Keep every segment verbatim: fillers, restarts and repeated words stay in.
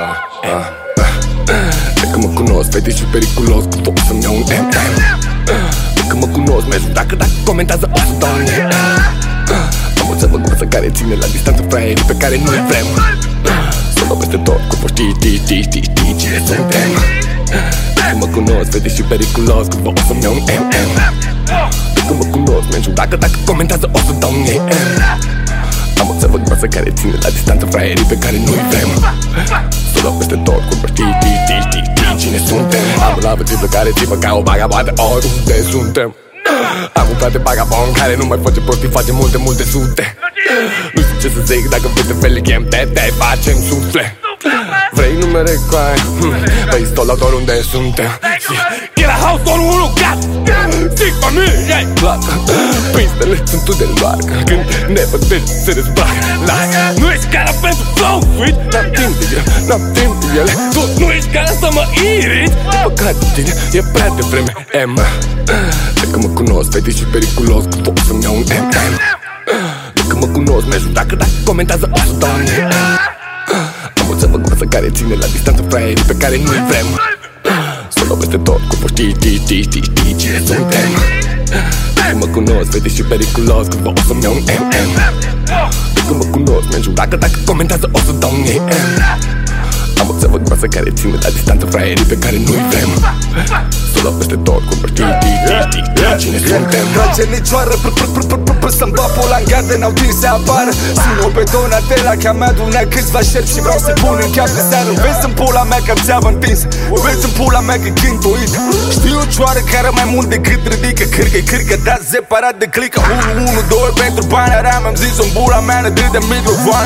Dacă mă cunosc, vede și periculos, că pot să-mi iau un M M. Dacă mă cunosc, mergi dacă dacă comentează o să dau un E. Am o țevă groasă care ține la distanță fraierii pe care nu-i vrem. Să dau peste tot, că vor ști, știi, știi, știi, știi cine suntem. Dacă mă cunosc, vede și periculos, că pot să-mi iau un M M. Dacă mă cunosc, mergi dacă dacă comentează o să dau un E. Am o țevă groasă care ține la distanță fraierii pe care nu-i vrem. Să dau peste tot, cum știi, știi, știi, știi, știi cine suntem. Am o lavă triplă care țipă ca o vagabondă oriunde suntem. Am un frate vagabond care nu mai face prostii, face multe, multe sute. Nu știu ce să zic, dacă vrei să fel le chem, te-te facem sufle. Vrei numere cu aia? Păi stau la doar unde suntem. E la house doar un locat. Zic familie-i placă. Pistele sunt tu de largă. Când ne vedem se dezbracă. Nu ești cara pentru flow sweet. N-am timp de el, n-am timp de ele. Tu nu ești cara să mă iriți. Păcat de tine, e prea devreme, Emma. Dacă mă cunosc, vede și periculos, că pot să-mi iau un M M. Dacă mă cunosc, mergi dacă dacă comentează o să dau un E. Am o țevă groasă care ține la distanță fraierii pe care nu-i vrem. Să dau peste tot, cum știi, știi, știi, știi, știi cine suntem. Dacă mă cunosc, vede și periculos, că pot să-mi iau un M M. Dacă mă cunosc, mergi dacă dacă comentează o să dau un E. Am o țevă groasă care ține la distanță fraierii pe care nu-i vrem. Să dau peste tot, cum știi, știi, știi, știi, știi cine suntem. Trage nicioară, să-mi va pula în gardă, n-au timp să apară. Sun-o pe Donatella, că am adunat câțiva șerpi și vreau să pun în cap de seară. Vezi în pula mea că ți-am întins, vezi în pula mea că chintuit. Știu o cioară care mai mult decât ridică cârcă, cârcă, da separat de clică. unu, unu, doi pentru bani aram, am zis în pula mea ne dă de microfoane.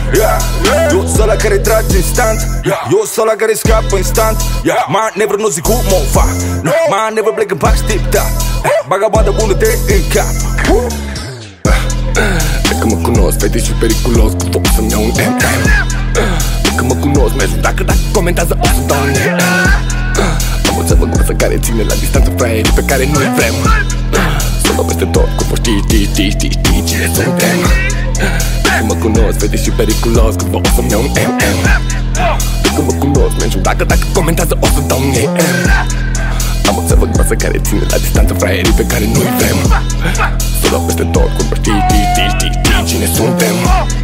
Eu sunt ăla care trage instant, eu sunt ăla care scapă instant. Man never nu zic cum o fac, man never plec în pax tip-tap. Vagabondă bună de în cap. Dacă mă cunosc, vede și periculos, că pot să-mi iau un M M. Dacă mă cunosc, mergi dacă dacă comentează o să dau un E. Am o țevă groasă care ține la distanță fraierii pe care nu-i vrem. Să dau peste tot, cum știi, știi, știi, știi, știi cine suntem. Dacă mă cunosc, vede și periculos, că pot să-mi iau un M M. Dacă mă cunosc, mergi dacă dacă comentează o să dau un E. Am o țevă groasă care ține la distanță fraierii pe care nu-i vrem. Să dau peste tot, cum știi, știi, știi, știi cine suntem.